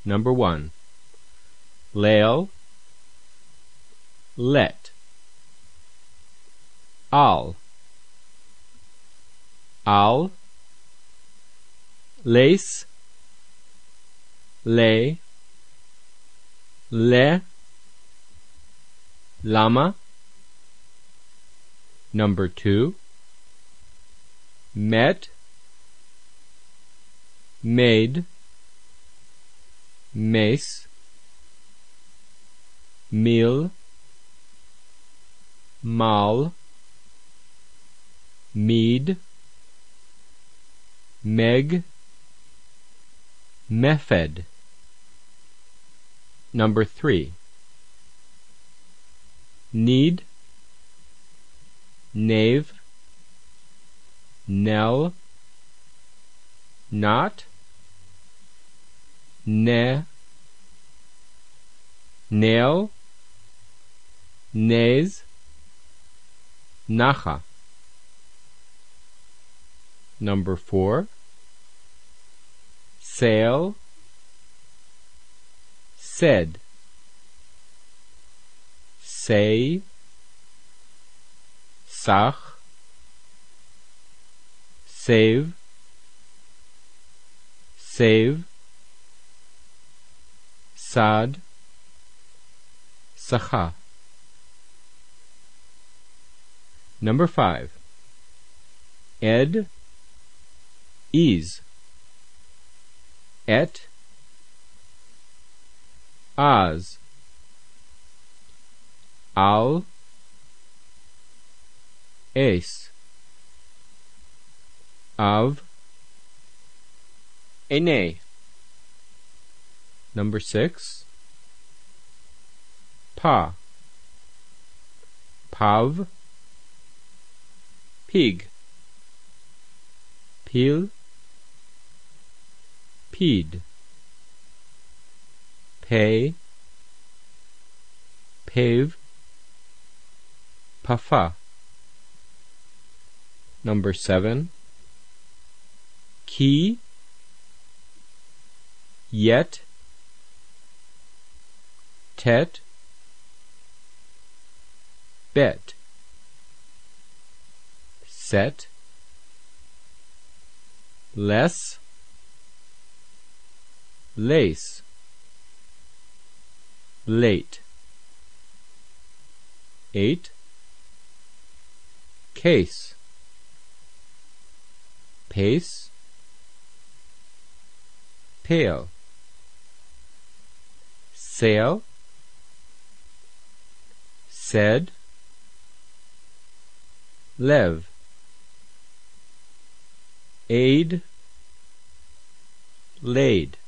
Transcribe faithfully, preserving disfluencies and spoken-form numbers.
Number one. Leil, let. Al, al. Leis, le, le. Lama. Number two. Met, made, mace, meal, mal, mead, meg, method. Number three. Need, knave, nell, not, ne, nail, nays, nacha. Number four. Sail, said, say, sach, save, save, sad, sacha. Number five. Ed, ease, et, az, al, es, av, ene. Number six. Pa, pav, pig, pil, peed, pay, pave, pafa. Number seven. Key, yet, tet, bet, set, less, lace, late. Eight. Case, pace, pale, sail, said, lev, aid, laid.